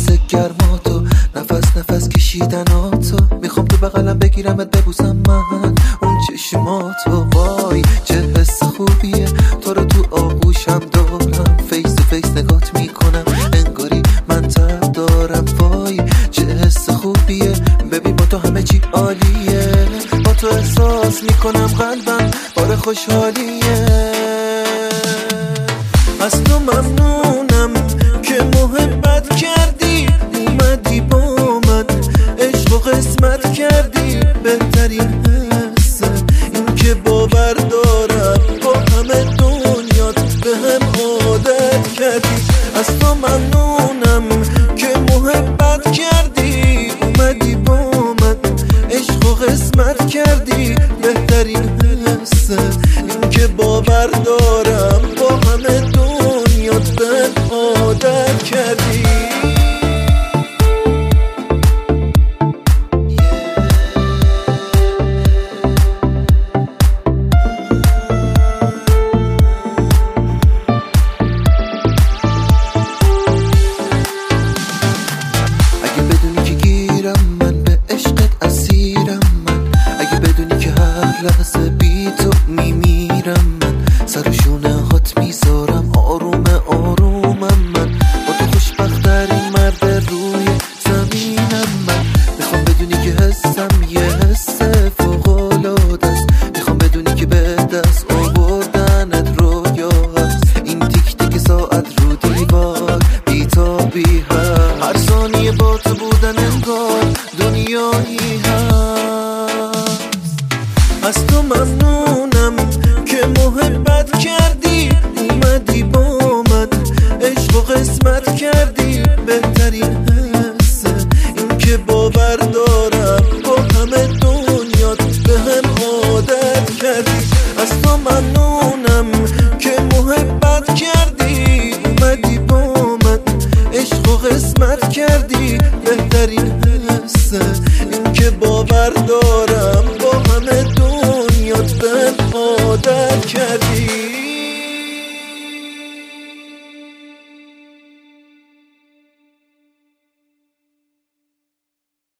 حس گرماتو، نفس نفس کشیدناتو، میخوام تو بغلم بگیرمت ببوسم من اون چشماتو. وای چه حس خوبیه، تو رو تو آغوشم دارم، فیس تو فیس نگات میکنم انگاری من تب دارم. وای چه حس خوبیه، ببین با تو همه چی عالیه، با تو احساس میکنم قلبم بار خوشحالیه. از تو ممنونم که محبت کردی، اومدی با من عشق و قسمت کردی. بهترین حسه این که باور دارم با همه دنیات به هم عادت کردی. از تو ممنونم که محبت کردی، اومدی با من عشق و قسمت کردی. بهترین حسه این که باور دارم با همه دنیات به هم عادت کردی. لحظه بی تو میمیرم من، سر شونه هات میذارم آروم آرومم من. با تو خوشبخت‌ترین مرد روی زمینم من. میخوام بدونی که حسم یه حس فوق‌العاده است، میخوام بدونی که به دست آوردنت رویا هست. این تیک تیک ساعت رو دیوار بی‌تابی هست، هر ثانیه با تو بودن انگار دنیایی هست. از تو ممنونم که محبت کردی، اومدی با من عشق و قسمت کردی. بهترین حسه این که باور دارم با همه دنیات به هم عادت کردی. از تو ممنونم که محبت کردی، اومدی با من عشق و قسمت کردی. بهترین حسه این که باور دارم با همه دنیات به هم عادت کردی.